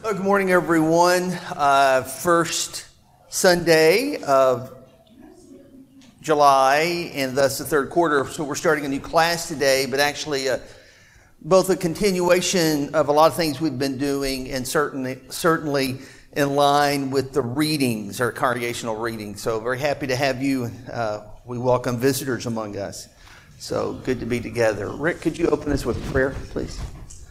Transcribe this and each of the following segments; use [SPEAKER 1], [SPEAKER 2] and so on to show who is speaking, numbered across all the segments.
[SPEAKER 1] Good morning, everyone. First Sunday of July, and thus the third quarter. So we're starting a new class today, but actually both a continuation of a lot of things we've been doing, and certainly in line with the readings, our congregational readings. So very happy to have you. We welcome visitors among us. So good to be together. Rick, could you open us with prayer, please?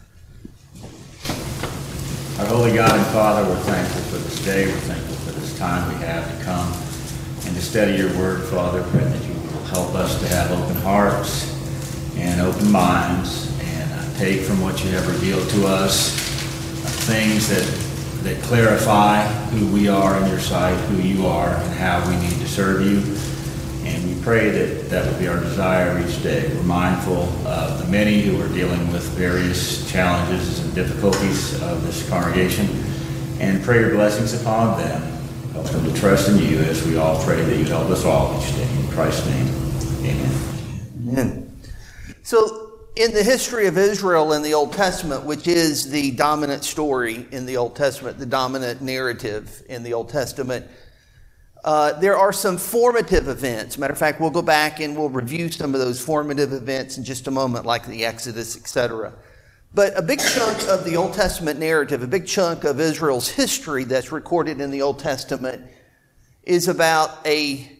[SPEAKER 2] Our holy God and Father, we're thankful for this day. We're thankful for this time we have to come and to study your word, Father. Pray that you will help us to have open hearts and open minds and take from what you have revealed to us things that clarify who we are in your sight, who you are, and how we need to serve you. And we pray that would be our desire each day. We're mindful of the many who are dealing with various challenges and difficulties of this congregation, and pray your blessings upon them. Help them to trust in you as we all pray that you help us all each day. In Christ's name, amen.
[SPEAKER 1] Amen. So in the history of Israel in the Old Testament, which is the dominant story in the Old Testament, the dominant narrative in the Old Testament, there are some formative events. Matter of fact, we'll go back and we'll review some of those formative events in just a moment, like the Exodus, etc. But a big chunk of the Old Testament narrative, a big chunk of Israel's history that's recorded in the Old Testament is about a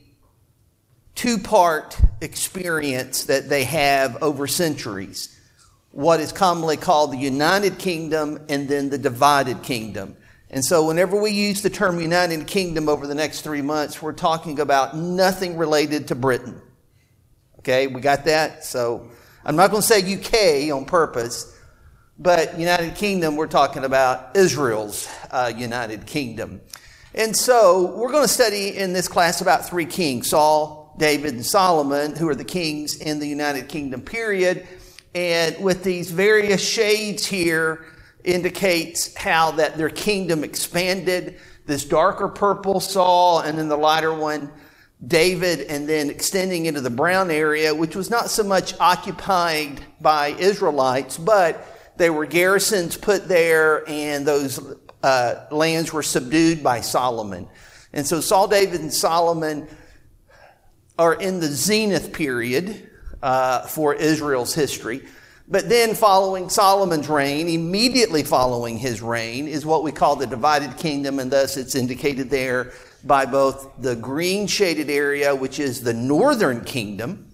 [SPEAKER 1] two-part experience that they have over centuries. What is commonly called the United Kingdom and then the Divided Kingdom. And so whenever we use the term United Kingdom over the next 3 months, we're talking about nothing related to Britain. Okay, we got that? So I'm not going to say UK on purpose, but United Kingdom, we're talking about Israel's United Kingdom. And so we're going to study in this class about three kings, Saul, David, and Solomon, who are the kings in the United Kingdom period. And with these various shades here, indicates how that their kingdom expanded. This darker purple, Saul, and then the lighter one, David, and then extending into the brown area, which was not so much occupied by Israelites, but they were garrisons put there, and those lands were subdued by Solomon. And so Saul, David, and Solomon are in the zenith period for Israel's history. But then following Solomon's reign, immediately following his reign, is what we call the divided kingdom, and thus it's indicated there by both the green shaded area, which is the northern kingdom,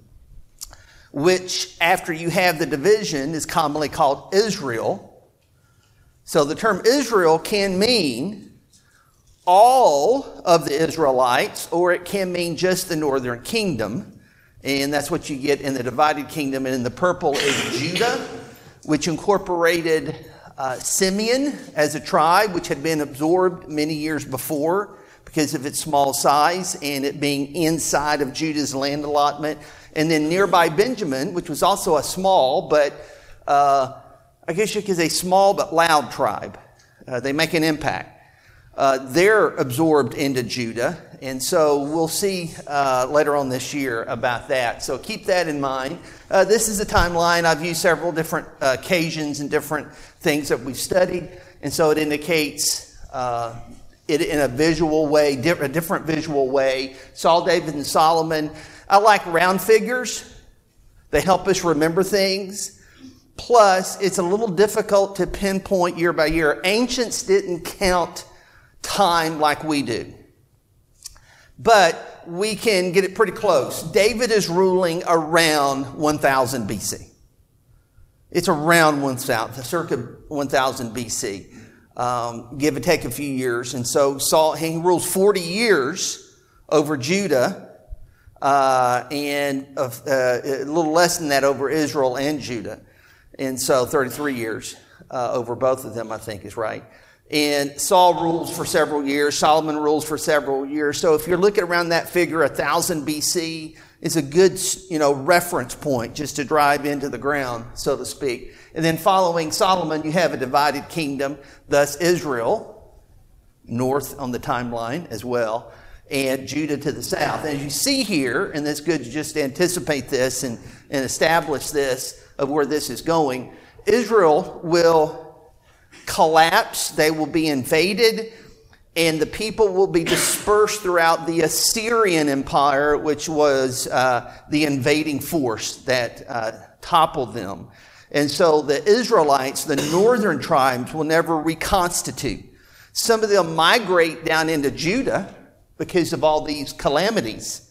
[SPEAKER 1] which after you have the division is commonly called Israel. So the term Israel can mean all of the Israelites, or it can mean just the northern kingdom. And that's what you get in the divided kingdom. And in the purple is Judah, which incorporated Simeon as a tribe, which had been absorbed many years before because of its small size and it being inside of Judah's land allotment. And then nearby Benjamin, which was also a small, but I guess you could say small but loud tribe. They make an impact. They're absorbed into Judah. And so we'll see later on this year about that. So keep that in mind. This is a timeline. I've used several different occasions and different things that we've studied. And so it indicates it in a visual way, a different visual way. Saul, David, and Solomon. I like round figures. They help us remember things. Plus, it's a little difficult to pinpoint year by year. Ancients didn't count time like we do. But we can get it pretty close. David is ruling around 1000 BC. It's around 1000, circa 1000 BC. Give or take a few years. And so Saul, he rules 40 years over Judah, and a little less than that over Israel and Judah. And so 33 years over both of them, I think is right. And Saul rules for several years. Solomon rules for several years. So if you're looking around that figure, 1000 BC is a good, reference point just to drive into the ground, so to speak. And then following Solomon, you have a divided kingdom, thus Israel, north on the timeline as well, and Judah to the south. And as you see here, and it's good to just anticipate this and establish this of where this is going, Israel will collapse. They will be invaded, and the people will be dispersed throughout the Assyrian Empire, which was the invading force that toppled them. And so the Israelites, the northern tribes, will never reconstitute. Some of them migrate down into Judah because of all these calamities.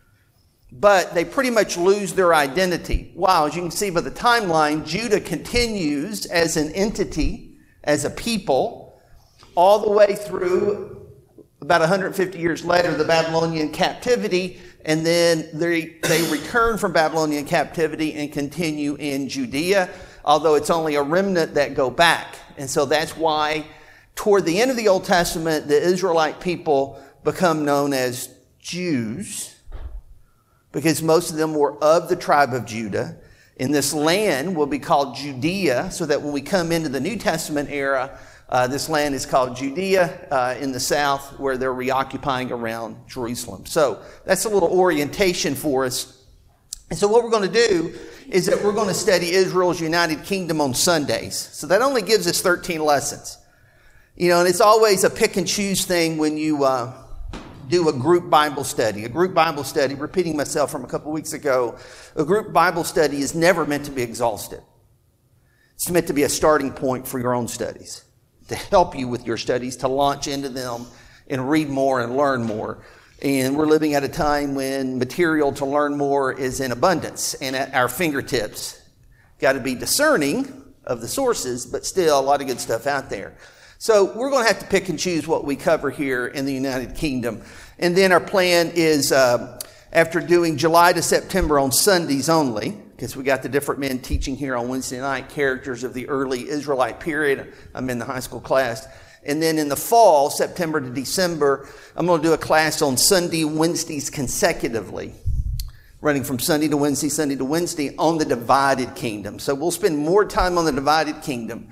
[SPEAKER 1] But they pretty much lose their identity. Wow, as you can see by the timeline, Judah continues as an entity, as a people, all the way through about 150 years later, the Babylonian captivity, and then they return from Babylonian captivity and continue in Judea, although it's only a remnant that go back. And so that's why toward the end of the Old Testament, the Israelite people become known as Jews, because most of them were of the tribe of Judah. And this land will be called Judea, so that when we come into the New Testament era, this land is called Judea in the south, where they're reoccupying around Jerusalem. So that's a little orientation for us. And so what we're going to do is that we're going to study Israel's United Kingdom on Sundays. So that only gives us 13 lessons. You know, and it's always a pick and choose thing when you do a group Bible study. A group Bible study, repeating myself from a couple weeks ago, a group Bible study is never meant to be exhaustive. It's meant to be a starting point for your own studies, to help you with your studies, to launch into them and read more and learn more. And we're living at a time when material to learn more is in abundance and at our fingertips. Got to be discerning of the sources, but still a lot of good stuff out there. So we're going to have to pick and choose what we cover here in the United Kingdom. And then our plan is, after doing July to September on Sundays only, because we got the different men teaching here on Wednesday night, characters of the early Israelite period. I'm in the high school class. And then in the fall, September to December, I'm going to do a class on Sunday, Wednesdays consecutively, running from Sunday to Wednesday on the divided kingdom. So we'll spend more time on the divided kingdom.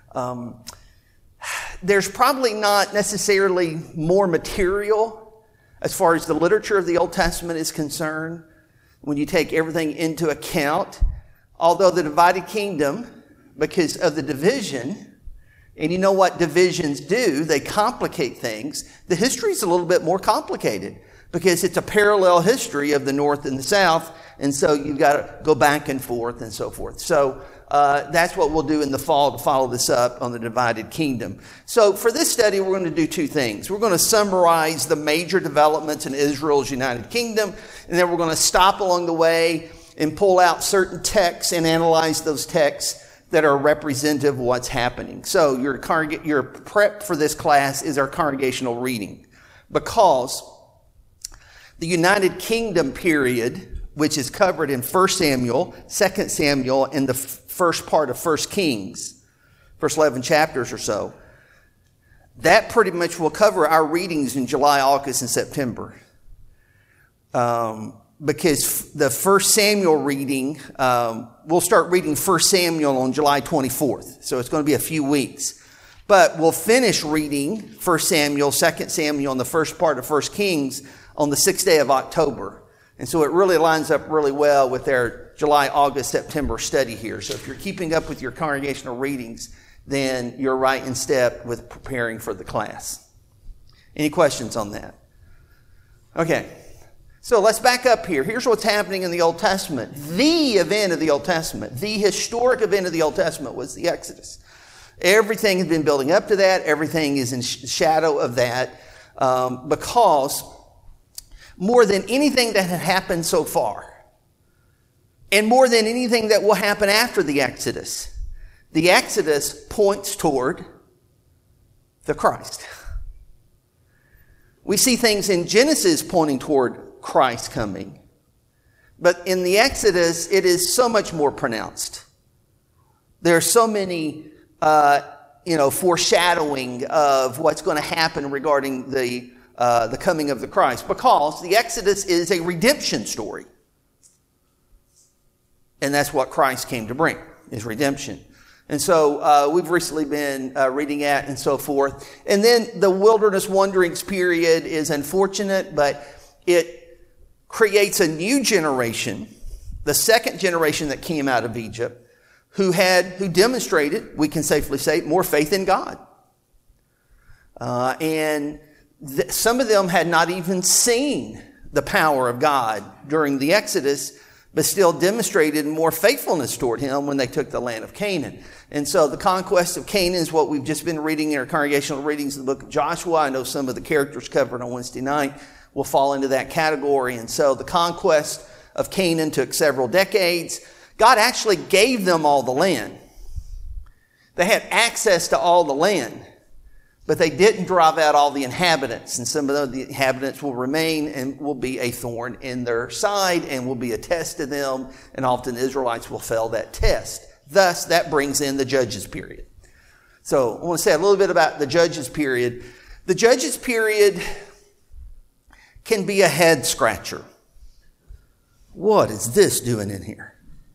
[SPEAKER 1] There's probably not necessarily more material as far as the literature of the Old Testament is concerned when you take everything into account. Although the divided kingdom, because of the division, and you know what divisions do, they complicate things. The history is a little bit more complicated because it's a parallel history of the North and the South, and so you've got to go back and forth and so forth. So that's what we'll do in the fall to follow this up on the divided kingdom. So for this study, we're going to do two things. We're going to summarize the major developments in Israel's United Kingdom, and then we're going to stop along the way and pull out certain texts and analyze those texts that are representative of what's happening. So your prep for this class is our congregational reading, because the United Kingdom period, which is covered in 1 Samuel, 2 Samuel, and the first part of 1 Kings, first 11 chapters or so, that pretty much will cover our readings in July, August, and September. Because the 1 Samuel reading, we'll start reading 1 Samuel on July 24th. So it's going to be a few weeks. But we'll finish reading 1 Samuel, 2 Samuel, and the first part of 1 Kings on the 6th day of October. And so it really lines up really well with our July, August, September study here. So if you're keeping up with your congregational readings, then you're right in step with preparing for the class. Any questions on that? Okay. So let's back up here. Here's what's happening in the Old Testament. The event of the Old Testament, the historic event of the Old Testament was the Exodus. Everything has been building up to that. Everything is in shadow of that, because more than anything that had happened so far, and more than anything that will happen after the Exodus points toward the Christ. We see things in Genesis pointing toward Christ coming, but in the Exodus, it is so much more pronounced. There are so many, foreshadowing of what's going to happen regarding the coming of the Christ, because the Exodus is a redemption story. And that's what Christ came to bring, is redemption. And so we've recently been reading at and so forth. And then the wilderness wanderings period is unfortunate, but it creates a new generation, the second generation that came out of Egypt, who demonstrated, we can safely say, more faith in God. Some of them had not even seen the power of God during the Exodus, but still demonstrated more faithfulness toward him when they took the land of Canaan. And so the conquest of Canaan is what we've just been reading in our congregational readings in the book of Joshua. I know some of the characters covered on Wednesday night will fall into that category. And so the conquest of Canaan took several decades. God actually gave them all the land. They had access to all the land, but they didn't drive out all the inhabitants. And some of the inhabitants will remain and will be a thorn in their side and will be a test to them. And often the Israelites will fail that test. Thus, that brings in the Judges period. So I want to say a little bit about the Judges period. The Judges period can be a head scratcher. What is this doing in here?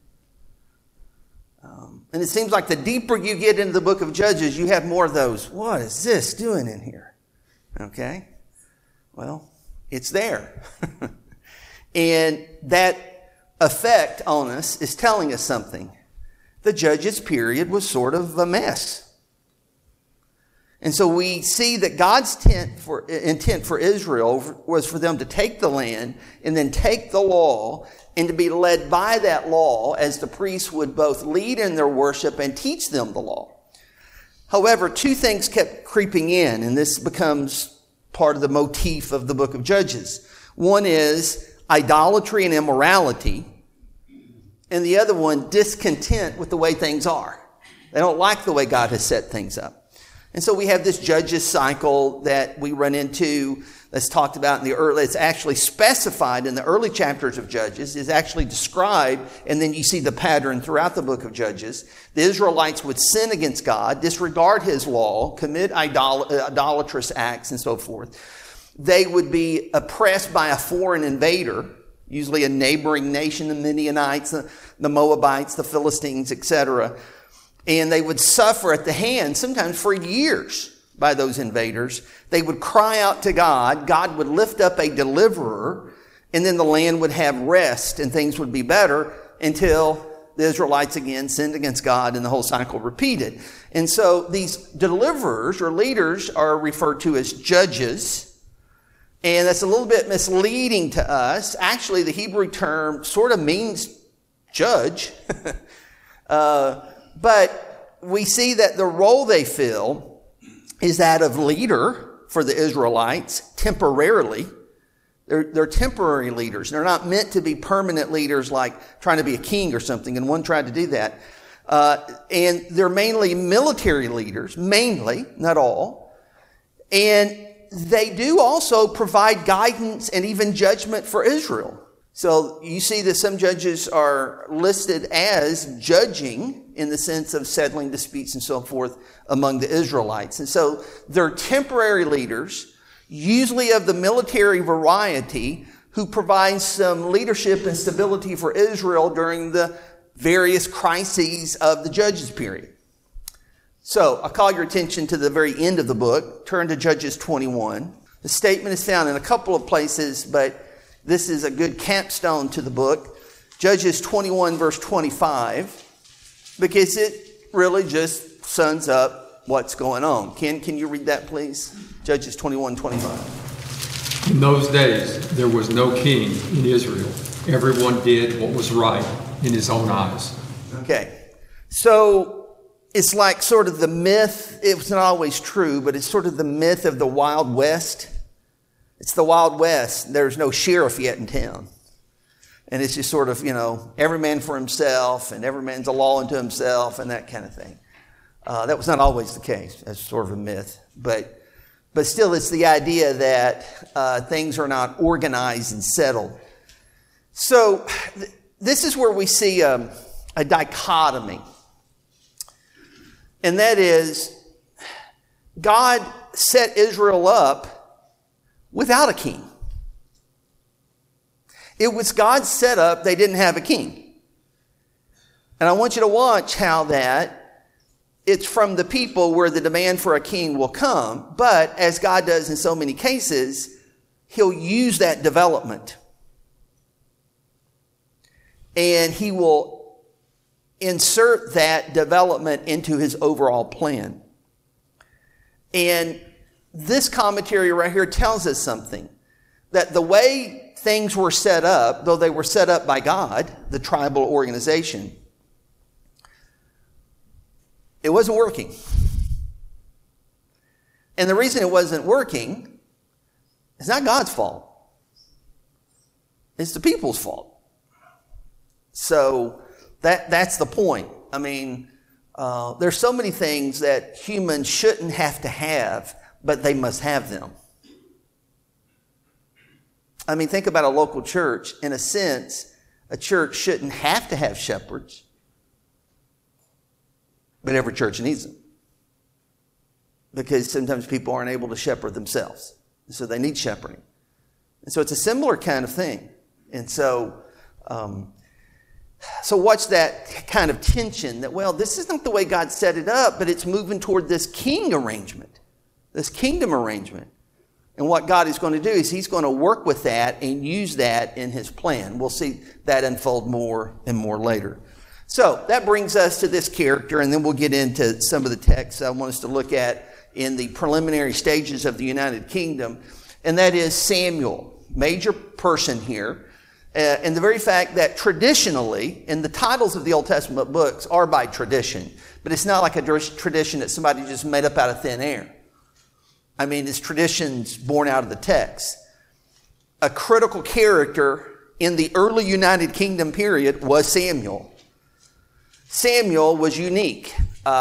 [SPEAKER 1] And it seems like the deeper you get into the book of Judges, you have more of those. What is this doing in here? Okay. Well, it's there. And that effect on us is telling us something. The Judges period was sort of a mess. And so we see that God's intent for Israel was for them to take the land and then take the law and to be led by that law as the priests would both lead in their worship and teach them the law. However, two things kept creeping in, and this becomes part of the motif of the book of Judges. One is idolatry and immorality, and the other one, discontent with the way things are. They don't like the way God has set things up. And so we have this Judges cycle that we run into that's talked about in the early, it's actually specified in the early chapters of Judges, is actually described, and then you see the pattern throughout the book of Judges. The Israelites would sin against God, disregard his law, commit idolatrous acts and so forth. They would be oppressed by a foreign invader, usually a neighboring nation, the Midianites, the Moabites, the Philistines, etc. And they would suffer at the hand, sometimes for years, by those invaders. They would cry out to God. God would lift up a deliverer, and then the land would have rest and things would be better until the Israelites again sinned against God and the whole cycle repeated. And so these deliverers or leaders are referred to as judges. And that's a little bit misleading to us. Actually, the Hebrew term sort of means judge. But we see that the role they fill is that of leader for the Israelites temporarily. They're temporary leaders. They're not meant to be permanent leaders like trying to be a king or something, and one tried to do that. And they're mainly military leaders, mainly, not all. And they do also provide guidance and even judgment for Israel. So you see that some judges are listed as judging in the sense of settling disputes and so forth among the Israelites. And so they're temporary leaders, usually of the military variety, who provide some leadership and stability for Israel during the various crises of the Judges period. So I'll call your attention to the very end of the book. Turn to Judges 21. The statement is found in a couple of places, but this is a good capstone to the book. Judges 21 verse 25, because it really just sums up what's going on. Ken, can you read that please? Judges 21:25.
[SPEAKER 3] In those days, there was no king in Israel. Everyone did what was right in his own eyes.
[SPEAKER 1] Okay. So it's like sort of the myth. It was not always true, but it's sort of the myth of the Wild West. It's the Wild West. There's no sheriff yet in town. And it's just sort of, every man for himself, and every man's a law unto himself, and that kind of thing. That was not always the case. That's sort of a myth. But still, it's the idea that things are not organized and settled. So this is where we see a dichotomy. And that is, God set Israel up without a king. It was God's setup. They didn't have a king. And I want you to watch how that it's from the people where the demand for a king will come. But as God does in so many cases, he'll use that development. And he will insert that development into his overall plan. And this commentary right here tells us something, that the way things were set up, though they were set up by God, the tribal organization, it wasn't working. And the reason it wasn't working is not God's fault. It's the people's fault. So that's the point. I mean, there's so many things that humans shouldn't have to have, but they must have them. I mean, think about a local church. In a sense, a church shouldn't have to have shepherds, but every church needs them. Because sometimes people aren't able to shepherd themselves. So they need shepherding. And so it's a similar kind of thing. And so watch that kind of tension that, well, this is not the way God set it up, but it's moving toward this king arrangement, this kingdom arrangement. And what God is going to do is he's going to work with that and use that in his plan. We'll see that unfold more and more later. So that brings us to this character, and then we'll get into some of the texts I want us to look at in the preliminary stages of the United Kingdom, and that is Samuel, major person here. And the very fact that traditionally, and the titles of the Old Testament books are by tradition, but it's not like a tradition that somebody just made up out of thin air. I mean, it's traditions born out of the text. A critical character in the early United Kingdom period was Samuel. Samuel was unique.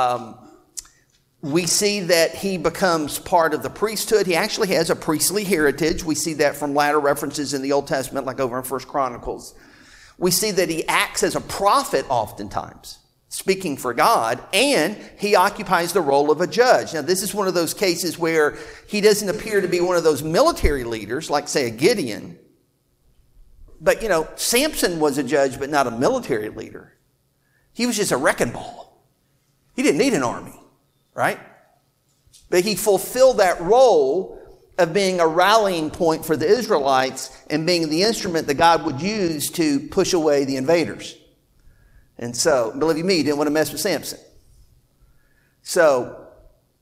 [SPEAKER 1] We see that he becomes part of the priesthood. He actually has a priestly heritage. We see that from latter references in the Old Testament, like over in 1 Chronicles. We see that he acts as a prophet oftentimes, speaking for God, and he occupies the role of a judge. Now, this is one of those cases where he doesn't appear to be one of those military leaders, like, say, a Gideon. But, Samson was a judge, but not a military leader. He was just a wrecking ball. He didn't need an army. Right? But he fulfilled that role of being a rallying point for the Israelites and being the instrument that God would use to push away the invaders. And so, believe me, he didn't want to mess with Samson. So,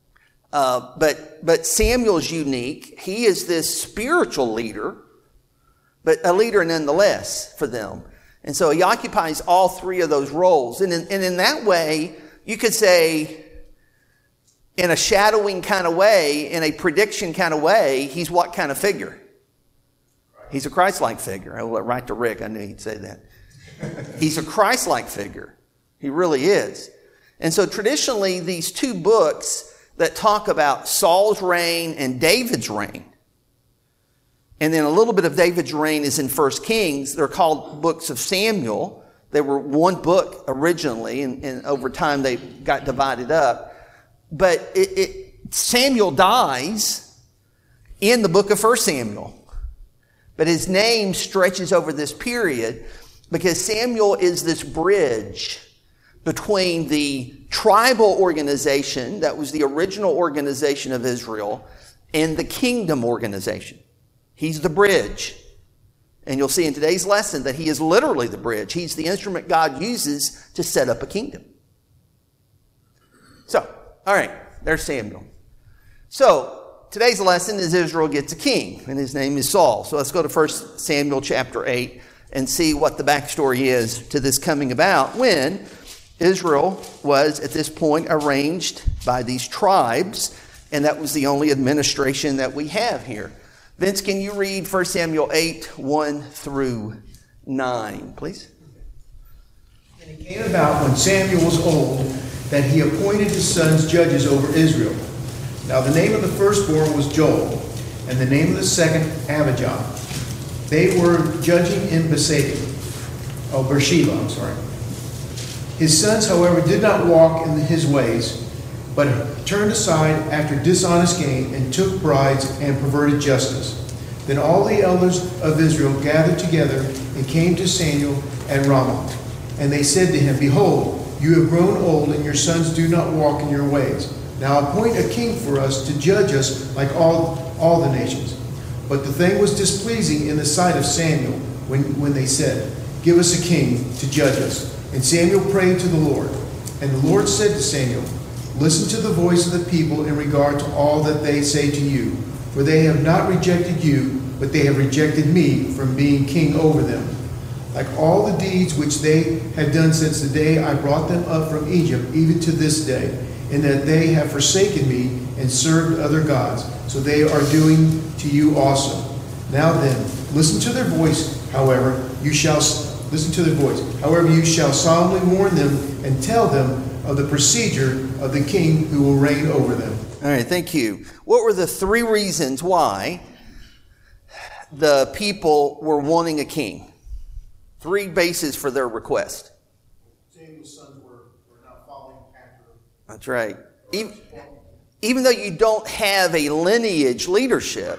[SPEAKER 1] but Samuel's unique. He is this spiritual leader, but a leader nonetheless for them. And so he occupies all three of those roles. And in that way, you could say, in a shadowing kind of way, in a prediction kind of way, he's what kind of figure? He's a Christ-like figure. I will let right to Rick. I knew he'd say that. He's a Christ-like figure. He really is. And so traditionally, these two books that talk about Saul's reign and David's reign, and then a little bit of David's reign is in 1 Kings. They're called books of Samuel. They were one book originally, and over time they got divided up. But Samuel dies in the book of 1 Samuel. But his name stretches over this period because Samuel is this bridge between the tribal organization that was the original organization of Israel and the kingdom organization. He's the bridge. And you'll see in today's lesson that he is literally the bridge. He's the instrument God uses to set up a kingdom. So, all right, there's Samuel. So, today's lesson is Israel gets a king, and his name is Saul. So let's go to 1 Samuel chapter 8 and see what the backstory is to this coming about when Israel was, at this point, arranged by these tribes, and that was the only administration that we have here. Vince, can you read 1 Samuel 8, 1 through 9, please?
[SPEAKER 4] And it came about when Samuel was old that he appointed his sons judges over Israel. Now the name of the firstborn was Joel, and the name of the second Abijah. They were judging in Beersheba. His sons, however, did not walk in his ways, but turned aside after dishonest gain and took brides and perverted justice. Then all the elders of Israel gathered together and came to Samuel at Ramah. And they said to him, Behold, you have grown old, and your sons do not walk in your ways. Now appoint a king for us to judge us like all the nations. But the thing was displeasing in the sight of Samuel when they said, Give us a king to judge us. And Samuel prayed to the Lord. And the Lord said to Samuel, listen to the voice of the people in regard to all that they say to you. For they have not rejected you, but they have rejected me from being king over them. Like all the deeds which they have done since the day I brought them up from Egypt, even to this day, in that they have forsaken me and served other gods. So they are doing to you also. Now then, listen to their voice, however, you shall solemnly warn them and tell them of the procedure of the king who will reign over them.
[SPEAKER 1] All right, thank you. What were the 3 reasons why the people were wanting a king? 3 bases for their request.
[SPEAKER 4] Samuel's sons were not following after.
[SPEAKER 1] That's right. Even though you don't have a lineage leadership,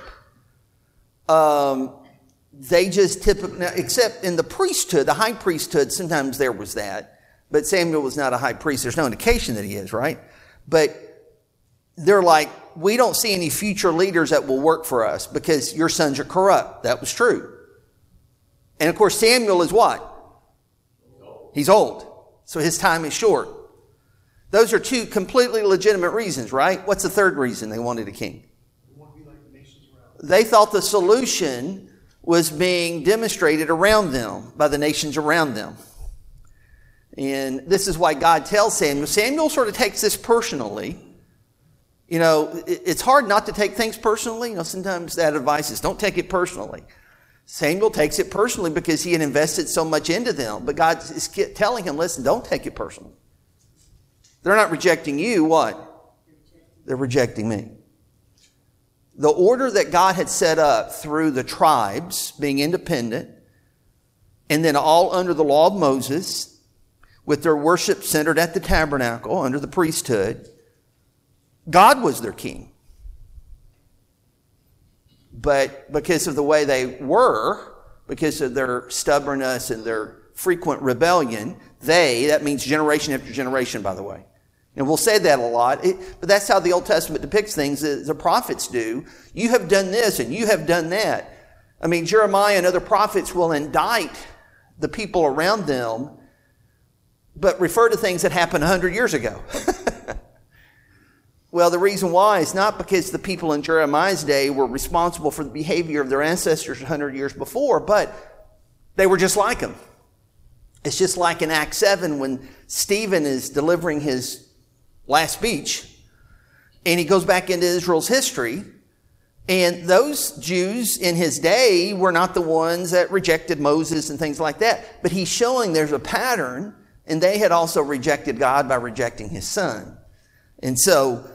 [SPEAKER 1] they just typically, except in the priesthood, the high priesthood, sometimes there was that. But Samuel was not a high priest. There's no indication that he is, right? But they're like, we don't see any future leaders that will work for us because your sons are corrupt. That was true. And of course, Samuel is what? He's old. So his time is short. Those are 2 completely legitimate reasons, right? What's the 3rd reason they wanted a king? They thought the solution was being demonstrated around them by the nations around them. And this is why God tells Samuel. Samuel sort of takes this personally. You know, it's hard not to take things personally. You know, sometimes that advice is don't take it personally. Samuel takes it personally because he had invested so much into them. But God is telling him, listen, don't take it personally. They're not rejecting you. What? They're rejecting me. The order that God had set up through the tribes being independent and then all under the law of Moses with their worship centered at the tabernacle under the priesthood, God was their king. But because of the way they were, because of their stubbornness and their frequent rebellion, that means generation after generation, by the way. And we'll say that a lot, but that's how the Old Testament depicts things, the prophets do. You have done this and you have done that. I mean, Jeremiah and other prophets will indict the people around them, but refer to things that happened 100 years ago. Well, the reason why is not because the people in Jeremiah's day were responsible for the behavior of their ancestors 100 years before, but they were just like them. It's just like in Acts 7 when Stephen is delivering his last speech and he goes back into Israel's history, and those Jews in his day were not the ones that rejected Moses and things like that. But he's showing there's a pattern, and they had also rejected God by rejecting his son. And so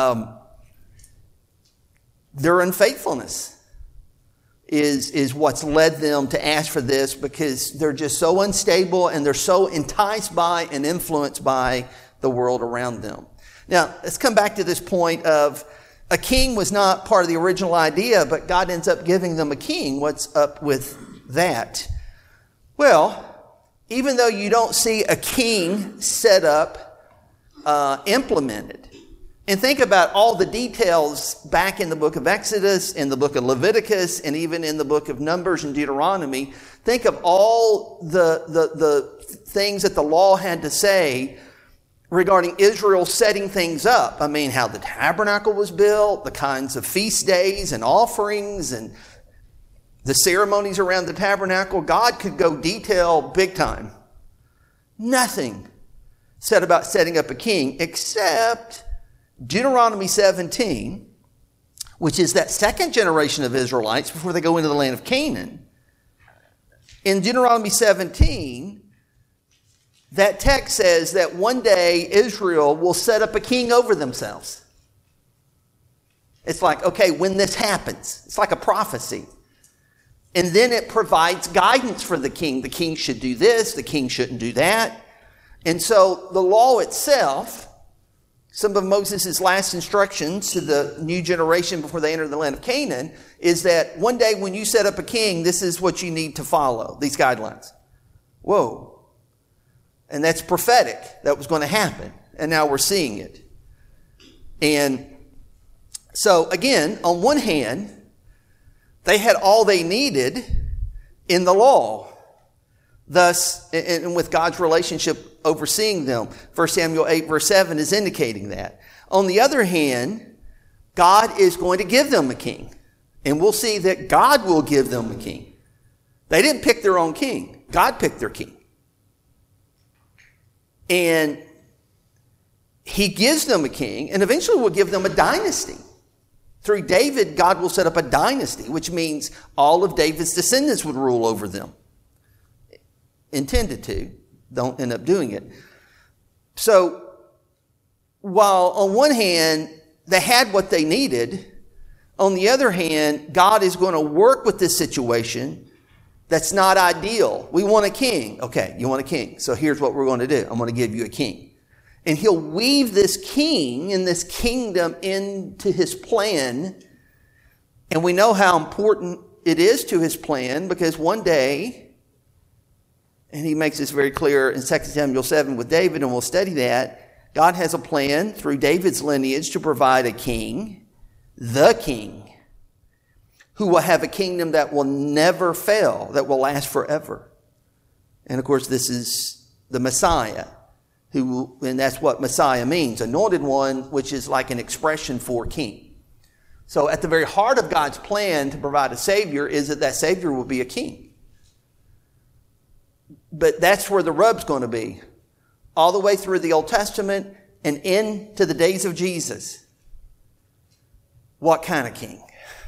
[SPEAKER 1] their unfaithfulness is what's led them to ask for this, because they're just so unstable and they're so enticed by and influenced by the world around them. Now, let's come back to this point of a king was not part of the original idea, but God ends up giving them a king. What's up with that? Well, even though you don't see a king set up, implemented, and think about all the details back in the book of Exodus, in the book of Leviticus, and even in the book of Numbers and Deuteronomy. Think of all the things that the law had to say regarding Israel setting things up. I mean, how the tabernacle was built, the kinds of feast days and offerings, and the ceremonies around the tabernacle. God could go detail big time. Nothing said about setting up a king except Deuteronomy 17, which is that second generation of Israelites before they go into the land of Canaan. In Deuteronomy 17, that text says that one day Israel will set up a king over themselves. It's like, okay, when this happens, it's like a prophecy. And then it provides guidance for the king. The king should do this, the king shouldn't do that. And so the law itself, some of Moses' last instructions to the new generation before they enter the land of Canaan, is that one day when you set up a king, this is what you need to follow, these guidelines. Whoa. And that's prophetic. That was going to happen. And now we're seeing it. And so again, on one hand, they had all they needed in the law. thus, and with God's relationship overseeing them. 1 Samuel 8 verse 7 is indicating that. On the other hand, God is going to give them a king. And we'll see that God will give them a king. They didn't pick their own king. God picked their king. And he gives them a king, and eventually will give them a dynasty. Through David, God will set up a dynasty, which means all of David's descendants would rule over them. Intended to. Don't end up doing it. So, while on one hand, they had what they needed, on the other hand, God is going to work with this situation that's not ideal. We want a king. Okay, you want a king. So here's what we're going to do. I'm going to give you a king. And he'll weave this king and this kingdom into his plan. And we know how important it is to his plan, because one day, and he makes this very clear in 2 Samuel 7 with David, and we'll study that, God has a plan through David's lineage to provide a king, the king, who will have a kingdom that will never fail, that will last forever. And of course, this is the Messiah, and that's what Messiah means, anointed one, which is like an expression for king. So at the very heart of God's plan to provide a Savior is that that Savior will be a king. But that's where the rub's going to be. All the way through the Old Testament and into the days of Jesus. What kind of king?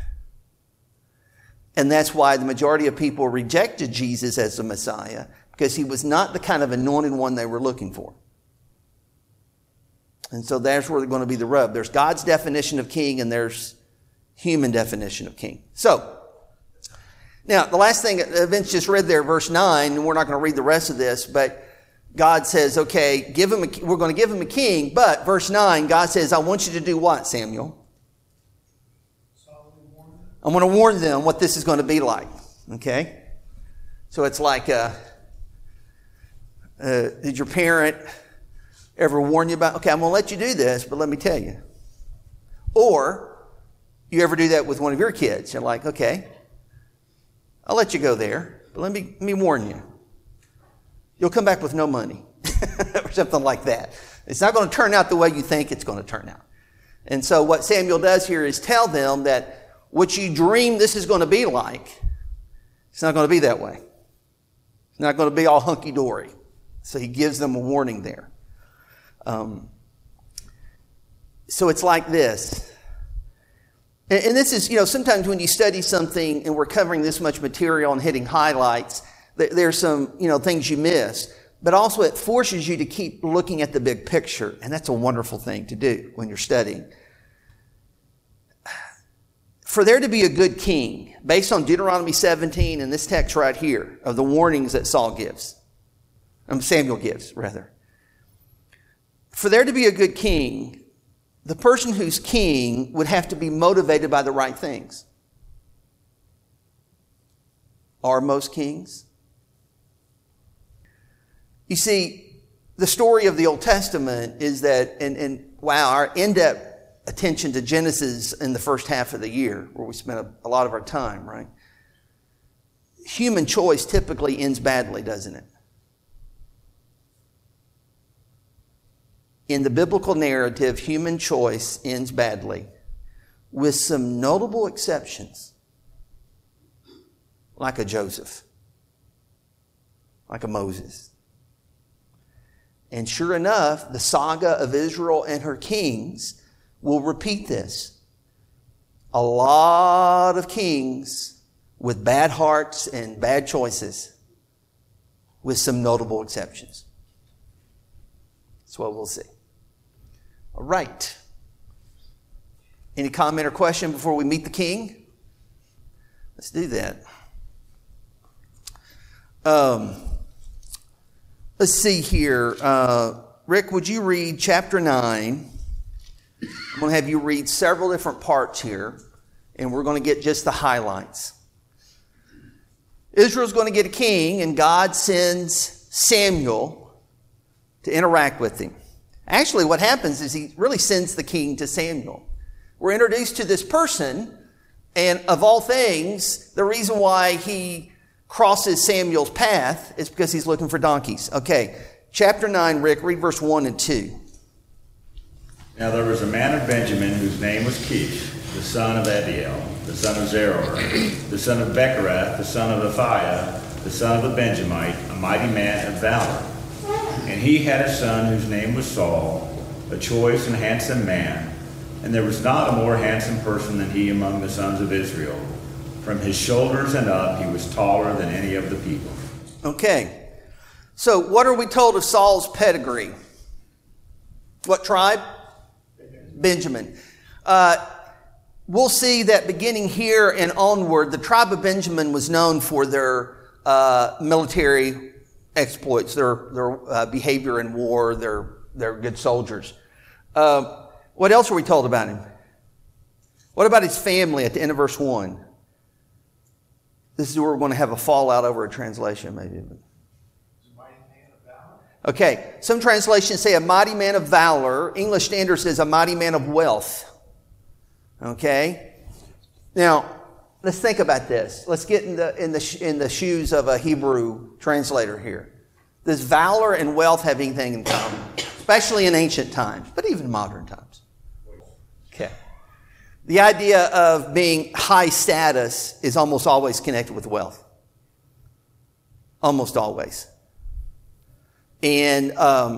[SPEAKER 1] And that's why the majority of people rejected Jesus as the Messiah, because he was not the kind of anointed one they were looking for. And so that's where they're going to be the rub. There's God's definition of king, and there's human definition of king. So, now, the last thing Vince just read there, verse 9, and we're not going to read the rest of this, but God says, okay, we're going to give him a king, but verse 9, God says, I want you to do what, Samuel? I'm going to warn them what this is going to be like. Okay? So it's like, did your parent ever warn you about, okay, I'm going to let you do this, but let me tell you. Or you ever do that with one of your kids? You're like, okay, I'll let you go there, but let me warn you. You'll come back with no money or something like that. It's not going to turn out the way you think it's going to turn out. And so what Samuel does here is tell them that what you dream this is going to be like, it's not going to be that way. It's not going to be all hunky-dory. So he gives them a warning there. So it's like this. And this is, sometimes when you study something and we're covering this much material and hitting highlights, there's some, things you miss. But also it forces you to keep looking at the big picture. And that's a wonderful thing to do when you're studying. For there to be a good king, based on Deuteronomy 17 and this text right here of the warnings that Samuel gives, rather. For there to be a good king, the person who's king would have to be motivated by the right things. Are most kings? You see, the story of the Old Testament is that, and our in-depth attention to Genesis in the first half of the year, where we spent a lot of our time, right? Human choice typically ends badly, doesn't it? In the biblical narrative, human choice ends badly, with some notable exceptions, like a Joseph, like a Moses. And sure enough, the saga of Israel and her kings will repeat this. A lot of kings with bad hearts and bad choices, with some notable exceptions. That's what we'll see. All right. Any comment or question before we meet the king? Let's do that. Let's see here. Rick, would you read chapter 9? I'm going to have you read several different parts here, and we're going to get just the highlights. Israel's going to get a king, and God sends Samuel to interact with him. Actually, what happens is he really sends the king to Samuel. We're introduced to this person, and of all things, the reason why he crosses Samuel's path, it's because he's looking for donkeys. Okay, chapter 9, Rick, read verse 1 and 2.
[SPEAKER 2] Now there was a man of Benjamin whose name was Kish, the son of Abiel, the son of Zeror, the son of Becherath, the son of Aphiah, the son of a Benjamite, a mighty man of valor. And he had a son whose name was Saul, a choice and handsome man, and there was not a more handsome person than he among the sons of Israel. From his shoulders and up, he was taller than any of the people.
[SPEAKER 1] Okay, so what are we told of Saul's pedigree? What tribe? Benjamin. We'll see that beginning here and onward, the tribe of Benjamin was known for their military exploits, their behavior in war, they're good soldiers. What else are we told about him? What about his family at the end of verse 1? This is where we're going to have a fallout over a translation, maybe. Okay, some translations say a mighty man of valor. English Standard says a mighty man of wealth. Okay? Now, let's think about this. Let's get in the shoes of a Hebrew translator here. Does valor and wealth have anything in common? Especially in ancient times, but even modern times. Okay. The idea of being high status is almost always connected with wealth. Almost always. And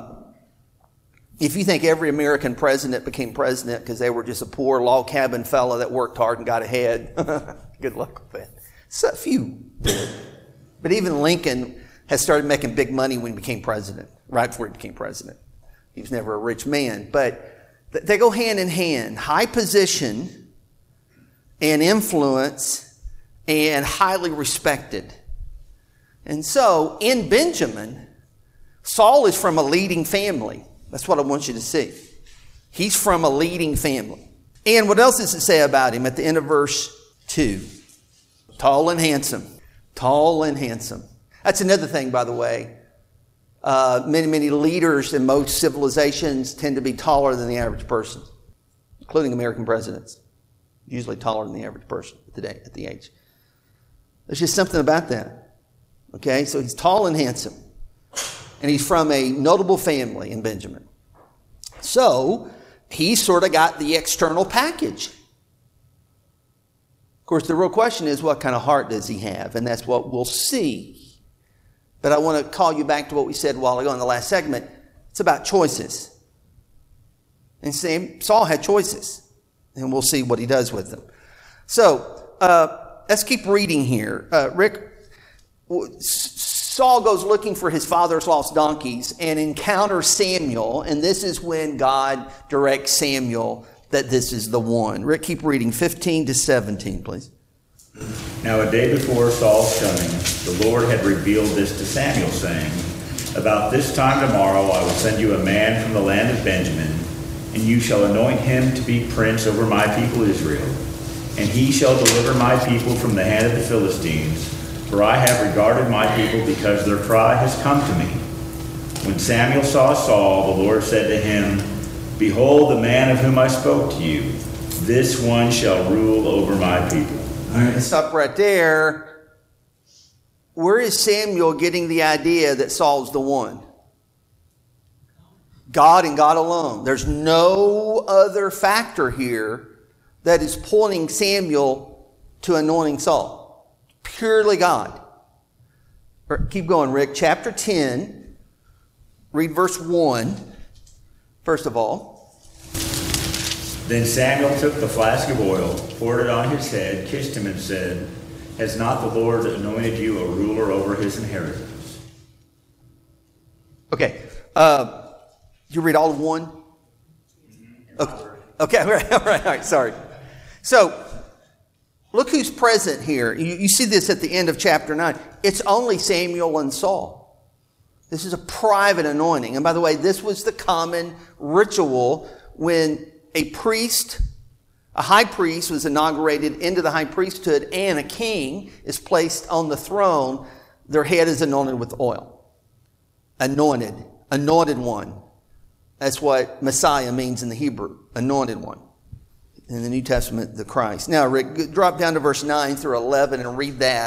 [SPEAKER 1] if you think every American president became president because they were just a poor log cabin fella that worked hard and got ahead, good luck with that. So few did. But even Lincoln has started making big money when he became president, right before he became president. He was never a rich man. But they go hand in hand. High position and influence and highly respected. And so in Benjamin, Saul is from a leading family. That's what I want you to see. He's from a leading family. And what else does it say about him at the end of verse 2? Tall and handsome. Tall and handsome. That's another thing, by the way. Many leaders in most civilizations tend to be taller than the average person, including American presidents. Usually taller than the average person today at the age. There's just something about that. Okay, so he's tall and handsome. And he's from a notable family in Benjamin. So, he sort of got the external package. Of course, the real question is, what kind of heart does he have? And that's what we'll see. But I want to call you back to what we said a while ago in the last segment. It's about choices. And Saul had choices. And we'll see what he does with them. So, let's keep reading here. Rick, Saul goes looking for his father's lost donkeys and encounters Samuel, and this is when God directs Samuel that this is the one. Rick, keep reading 15 to 17, please.
[SPEAKER 2] Now a day before Saul's coming, the Lord had revealed this to Samuel, saying, About this time tomorrow I will send you a man from the land of Benjamin, and you shall anoint him to be prince over my people Israel. And he shall deliver my people from the hand of the Philistines, for I have regarded my people because their cry has come to me. When Samuel saw Saul, the Lord said to him, Behold the man of whom I spoke to you. This one shall rule over my people.
[SPEAKER 1] All right, stop right there. Where is Samuel getting the idea that Saul's the one? God and God alone. There's no other factor here that is pointing Samuel to anointing Saul. Purely God. Keep going, Rick. Chapter 10, read verse 1, first of all.
[SPEAKER 2] Then Samuel took the flask of oil, poured it on his head, kissed him, and said, Has not the Lord anointed you a ruler over his inheritance?
[SPEAKER 1] Okay. You read all of 1? Okay. All right. Sorry. So, look who's present here. You see this at the end of chapter 9. It's only Samuel and Saul. This is a private anointing. And by the way, this was the common ritual when a high priest was inaugurated into the high priesthood and a king is placed on the throne. Their head is anointed with oil. Anointed one. That's what Messiah means in the Hebrew. Anointed one. In the New Testament, the Christ. Now, Rick, drop down to verse 9 through 11 and read that.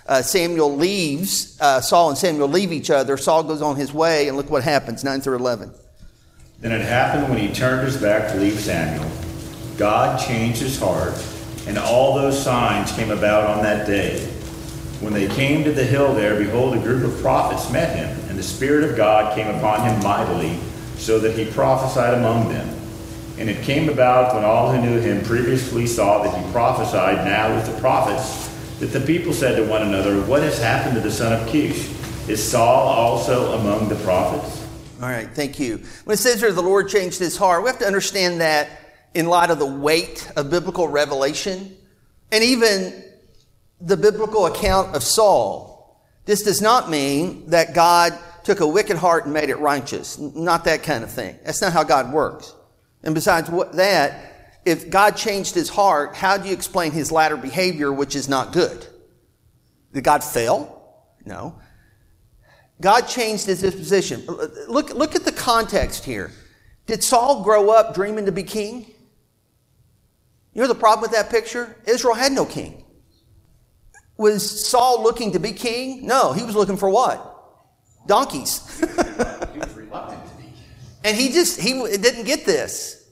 [SPEAKER 1] Samuel leaves, Saul and Samuel leave each other. Saul goes on his way, and look what happens, 9 through 11.
[SPEAKER 2] Then it happened when he turned his back to leave Samuel, God changed his heart, and all those signs came about on that day. When they came to the hill there, behold, a group of prophets met him, and the Spirit of God came upon him mightily, so that he prophesied among them. And it came about when all who knew him previously saw that he prophesied now with the prophets, that the people said to one another, what has happened to the son of Kish? Is Saul also among the prophets?
[SPEAKER 1] All right, thank you. When it says here the Lord changed his heart, we have to understand that in light of the weight of biblical revelation and even the biblical account of Saul. This does not mean that God took a wicked heart and made it righteous. Not that kind of thing. That's not how God works. And besides that, if God changed his heart, how do you explain his latter behavior, which is not good? Did God fail? No. God changed his disposition. Look at the context here. Did Saul grow up dreaming to be king? You know the problem with that picture? Israel had no king. Was Saul looking to be king? No, he was looking for what? Donkeys.
[SPEAKER 2] He was reluctant to be.
[SPEAKER 1] And he didn't get this.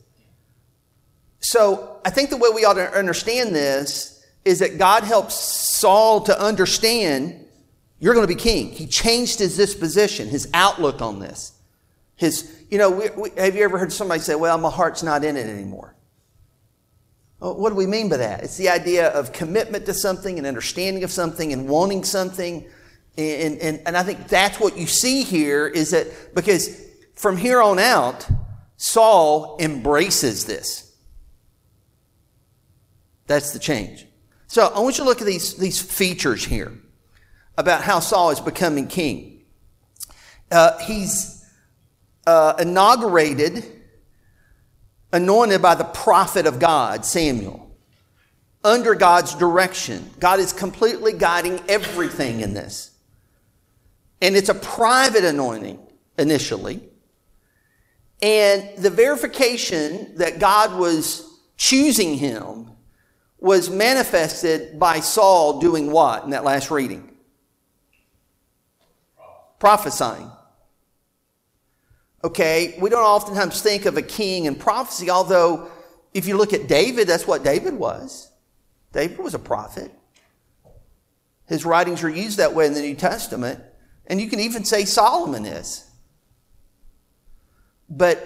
[SPEAKER 1] So I think the way we ought to understand this is that God helps Saul to understand you're going to be king. He changed his disposition, his outlook on this. Have you ever heard somebody say, well, my heart's not in it anymore? Well, what do we mean by that? It's the idea of commitment to something and understanding of something and wanting something. And I think that's what you see here is that because from here on out, Saul embraces this. That's the change. So I want you to look at these features here about how Saul is becoming king. He's anointed by the prophet of God, Samuel, under God's direction. God is completely guiding everything in this. And it's a private anointing initially. And the verification that God was choosing him was manifested by Saul doing what in that last reading? Prophesying. Okay, we don't oftentimes think of a king and prophecy, although if you look at David, that's what David was. David was a prophet. His writings are used that way in the New Testament. And you can even say Solomon is. But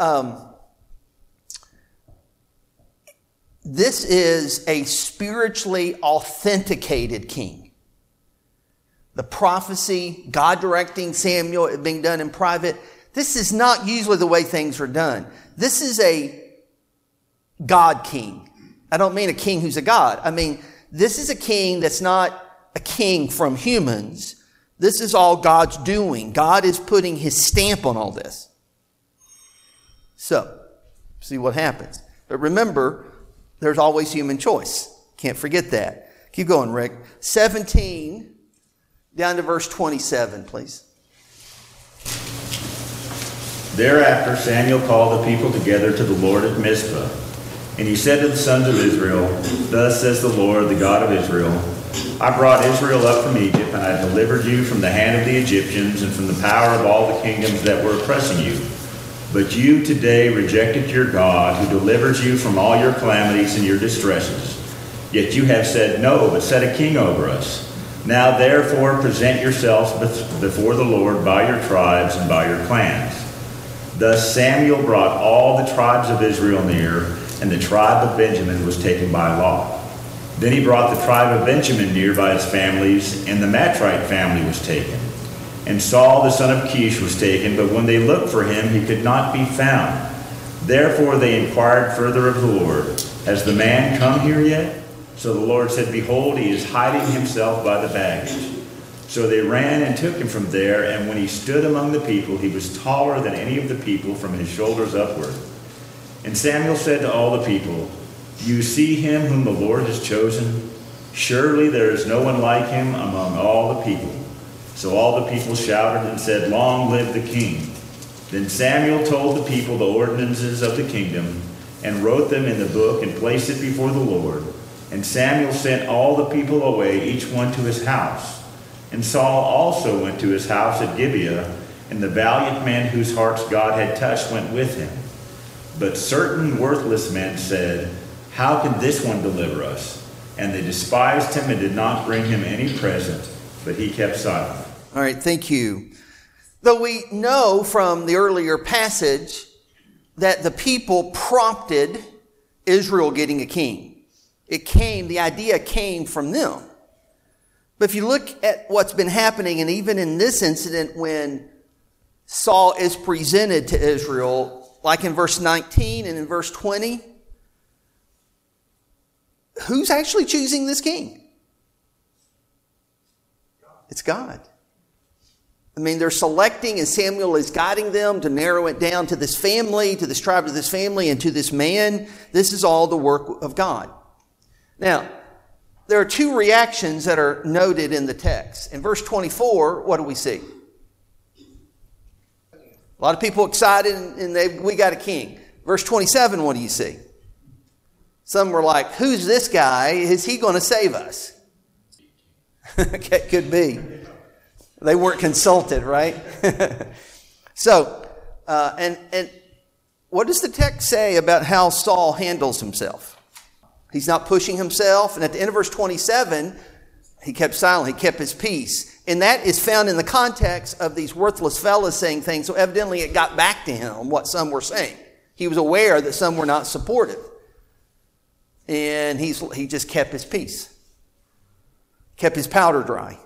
[SPEAKER 1] this is a spiritually authenticated king. The prophecy, God directing Samuel, it being done in private. This is not usually the way things are done. This is a God king. I don't mean a king who's a god. I mean, this is a king that's not a king from humans. This is all God's doing. God is putting his stamp on all this. So, see what happens. But remember, there's always human choice. Can't forget that. Keep going, Rick. 17 down to verse 27, please.
[SPEAKER 2] Thereafter Samuel called the people together to the Lord at Mizpah. And he said to the sons of Israel, thus says the Lord, the God of Israel, I brought Israel up from Egypt, and I delivered you from the hand of the Egyptians and from the power of all the kingdoms that were oppressing you. But you today rejected your God, who delivers you from all your calamities and your distresses. Yet you have said, no, but set a king over us. Now therefore present yourselves before the Lord by your tribes and by your clans. Thus Samuel brought all the tribes of Israel near, and the tribe of Benjamin was taken by lot. Then he brought the tribe of Benjamin near by its families, and the Matrite family was taken. And Saul the son of Kish was taken, but when they looked for him, he could not be found. Therefore they inquired further of the Lord, has the man come here yet? So the Lord said, behold, he is hiding himself by the baggage. So they ran and took him from there, and when he stood among the people, he was taller than any of the people from his shoulders upward. And Samuel said to all the people, you see him whom the Lord has chosen? Surely there is no one like him among all the people. So all the people shouted and said, long live the king. Then Samuel told the people the ordinances of the kingdom, and wrote them in the book, and placed it before the Lord. And Samuel sent all the people away, each one to his house. And Saul also went to his house at Gibeah, and the valiant men whose hearts God had touched went with him. But certain worthless men said, "How can this one deliver us?" And they despised him and did not bring him any present, but he kept silent.
[SPEAKER 1] All right, thank you. Though we know from the earlier passage that the people prompted Israel getting a king. The idea came from them. But if you look at what's been happening, and even in this incident when Saul is presented to Israel, like in verse 19 and in verse 20, who's actually choosing this king? It's God. I mean, they're selecting, and Samuel is guiding them to narrow it down to this family, to this tribe, to this family, and to this man. This is all the work of God. Now, there are two reactions that are noted in the text. In verse 24, what do we see? A lot of people excited, and we got a king. Verse 27, what do you see? Some were like, who's this guy? Is he going to save us? Okay, could be. They weren't consulted, right? So, and what does the text say about how Saul handles himself? He's not pushing himself. And at the end of verse 27, he kept silent. He kept his peace. And that is found in the context of these worthless fellas saying things. So evidently it got back to him what some were saying. He was aware that some were not supportive. And he just kept his peace. Kept his powder dry.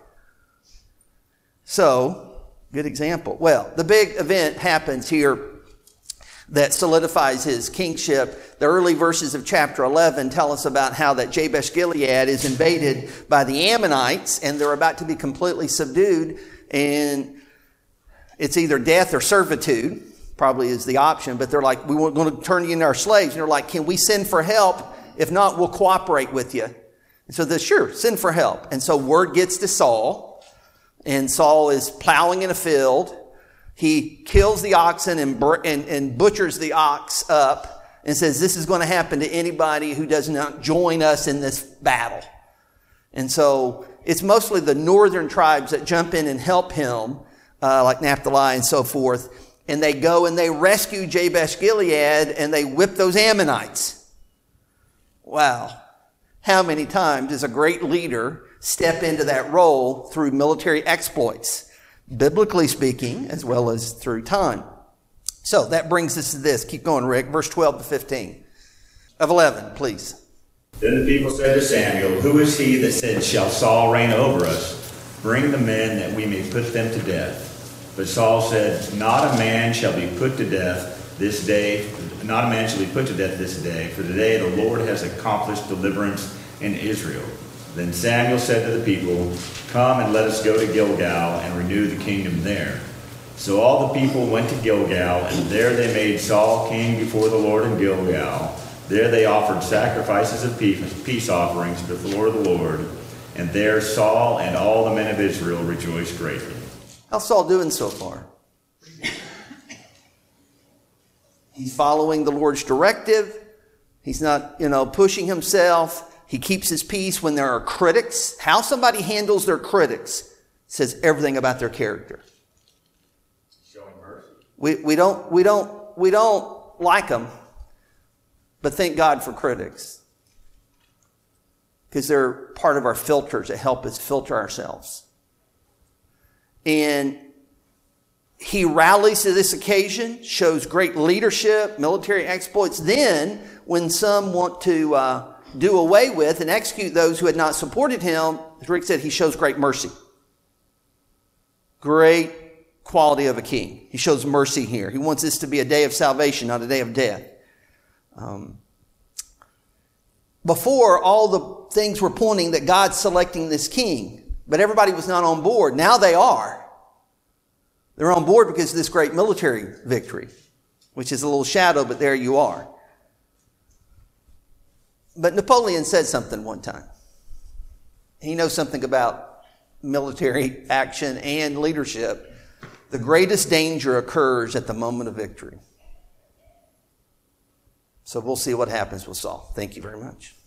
[SPEAKER 1] So, good example. Well, the big event happens here that solidifies his kingship. The early verses of chapter 11 tell us about how that Jabesh-Gilead is invaded by the Ammonites, and they're about to be completely subdued, and it's either death or servitude, probably is the option, but they're like, we're going to turn you into our slaves. And they're like, can we send for help? If not, we'll cooperate with you. And so sure, send for help. And so word gets to Saul, and Saul is plowing in a field. He kills the oxen and butchers the ox up and says, this is going to happen to anybody who does not join us in this battle. And so it's mostly the northern tribes that jump in and help him, like Naphtali and so forth. And they go and they rescue Jabesh-Gilead and they whip those Ammonites. Wow. How many times does a great leader step into that role through military exploits? Biblically speaking, as well as through time. So that brings us to this. Keep going, Rick. Verse 12 to 15 of 11, please.
[SPEAKER 2] Then the people said to Samuel, who is he that said, shall Saul reign over us? Bring the men that we may put them to death. But Saul said, not a man shall be put to death this day. Not a man shall be put to death this day. For today the Lord has accomplished deliverance in Israel. Then Samuel said to the people, come and let us go to Gilgal and renew the kingdom there. So all the people went to Gilgal, and there they made Saul king before the Lord in Gilgal. There they offered sacrifices of peace offerings before the Lord. And there Saul and all the men of Israel rejoiced greatly.
[SPEAKER 1] How's Saul doing so far? He's following the Lord's directive. He's not, pushing himself. He keeps his peace when there are critics. How somebody handles their critics says everything about their character.
[SPEAKER 2] Showing mercy.
[SPEAKER 1] We don't like them, but thank God for critics, because they're part of our filters that help us filter ourselves. And he rallies to this occasion, shows great leadership, military exploits. Then, when some want to do away with and execute those who had not supported him, as Rick said, he shows great mercy. Great quality of a king. He shows mercy here. He wants this to be a day of salvation, not a day of death. Before, all the things were pointing that God's selecting this king, but everybody was not on board. Now they are. They're on board because of this great military victory, which is a little shadow, but there you are. But Napoleon said something one time. He knows something about military action and leadership. The greatest danger occurs at the moment of victory. So we'll see what happens with Saul. Thank you very much.